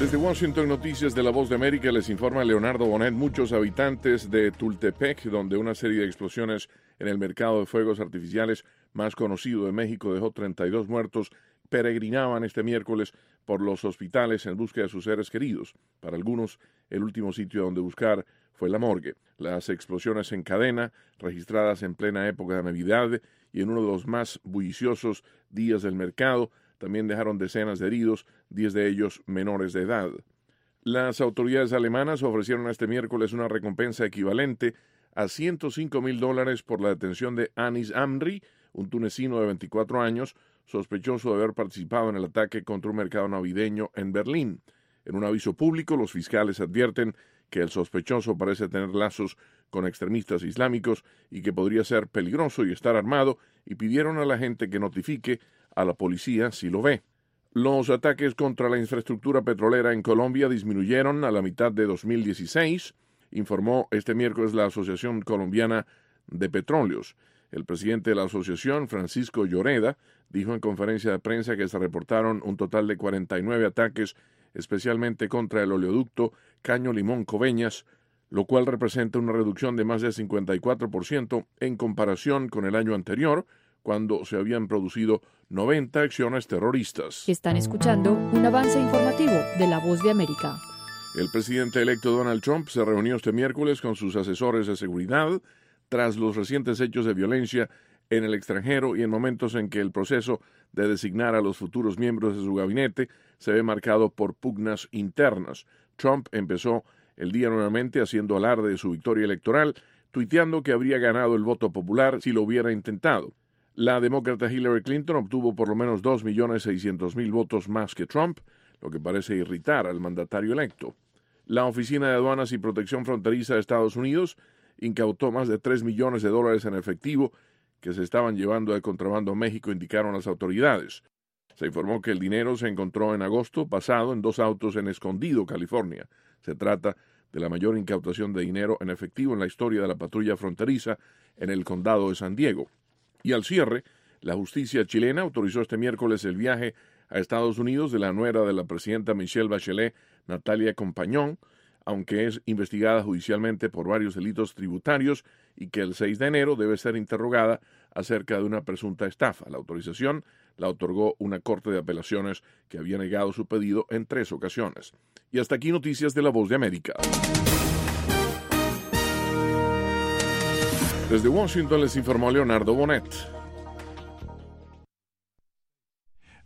Desde Washington, Noticias de La Voz de América, les informa Leonardo Bonet. Muchos habitantes de Tultepec, donde una serie de explosiones en el mercado de fuegos artificiales más conocido de México dejó 32 muertos, peregrinaban este miércoles por los hospitales en busca de sus seres queridos. Para algunos, el último sitio donde buscar fue la morgue. Las explosiones en cadena, registradas en plena época de Navidad y en uno de los más bulliciosos días del mercado, también dejaron decenas de heridos, 10 de ellos menores de edad. Las autoridades alemanas ofrecieron este miércoles una recompensa equivalente a $105,000 por la detención de Anis Amri, un tunecino de 24 años, sospechoso de haber participado en el ataque contra un mercado navideño en Berlín. En un aviso público, los fiscales advierten que el sospechoso parece tener lazos con extremistas islámicos y que podría ser peligroso y estar armado, y pidieron a la gente que notifique a la policía si lo ve. Los ataques contra la infraestructura petrolera en Colombia disminuyeron a la mitad de 2016, informó este miércoles la Asociación Colombiana de Petróleos. El presidente de la asociación, Francisco Lloreda, dijo en conferencia de prensa que se reportaron un total de 49 ataques, especialmente contra el oleoducto Caño Limón Coveñas, lo cual representa una reducción de más de 54% en comparación con el año anterior, cuando se habían producido 90 acciones terroristas. Están escuchando un avance informativo de La Voz de América. El presidente electo Donald Trump se reunió este miércoles con sus asesores de seguridad tras los recientes hechos de violencia en el extranjero y en momentos en que el proceso de designar a los futuros miembros de su gabinete se ve marcado por pugnas internas. Trump empezó el día nuevamente haciendo alarde de su victoria electoral, tuiteando que habría ganado el voto popular si lo hubiera intentado. La demócrata Hillary Clinton obtuvo por lo menos 2.600.000 votos más que Trump, lo que parece irritar al mandatario electo. La Oficina de Aduanas y Protección Fronteriza de Estados Unidos incautó más de $3 millones en efectivo que se estaban llevando de contrabando a México, indicaron las autoridades. Se informó que el dinero se encontró en agosto pasado en 2 autos en Escondido, California. Se trata de la mayor incautación de dinero en efectivo en la historia de la patrulla fronteriza en el condado de San Diego. Y al cierre, la justicia chilena autorizó este miércoles el viaje a Estados Unidos de la nuera de la presidenta Michelle Bachelet, Natalia Compañón, aunque es investigada judicialmente por varios delitos tributarios y que el 6 de enero debe ser interrogada acerca de una presunta estafa. La autorización la otorgó una corte de apelaciones que había negado su pedido en 3 ocasiones. Y hasta aquí Noticias de La Voz de América. Desde Washington les informó Leonardo Bonet.